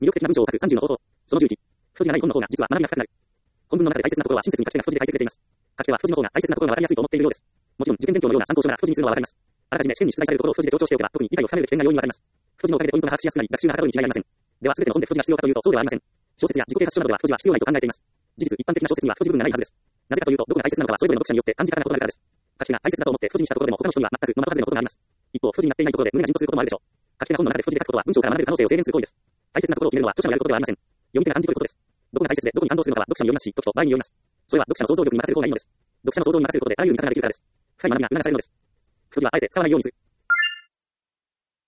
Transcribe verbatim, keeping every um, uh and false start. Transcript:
魅力的な文章を書くさんじゅうの方法。そのじゅういち。太字がない本の方が実は学びが深くなる。本文の中で大切なところは親切に書き手が太字で書いてくれています。書き手は太字の方が大切なところがわかりやすいと思っているようです。もちろん受験勉強のような参考書なら太字にするのはわかります。あらかじめ試験に出題されるところを太字で強調しておけば特に理解を深める危険が容易にわかります。太字のおかげでポイントが把握しやすくなり学習がはかどるに違いありません。では全ての本で太字が必要かというとそうではありません。小説や自己啓発書などでは太字は必要ないと考えています。事実、一般的な小説には太字部分がないはずです。なぜかというと、どこが大切なのかはそれぞれの読者によって感じ方が異なるからです。書き手が大切だと思って太字にしたところでも他の人には全く野間外れのことがあります。一方、太字になっていないところで胸が陣とすることもあるでしょう。書き手が本の中で太字で書くことは文章から学べる可能性を制限する行為です。大切なところを決めるのは著者のやることではありません。読み手が感じ取ることです。どこが大切でどこに感動するのかは読者によりますし、時と場合によります。それは読者の想像力に任せる方がいいのです。読者の想像に任せることであらゆる見方ができるからです。深い学びが促されるのです。太字はあえて使わないようにする。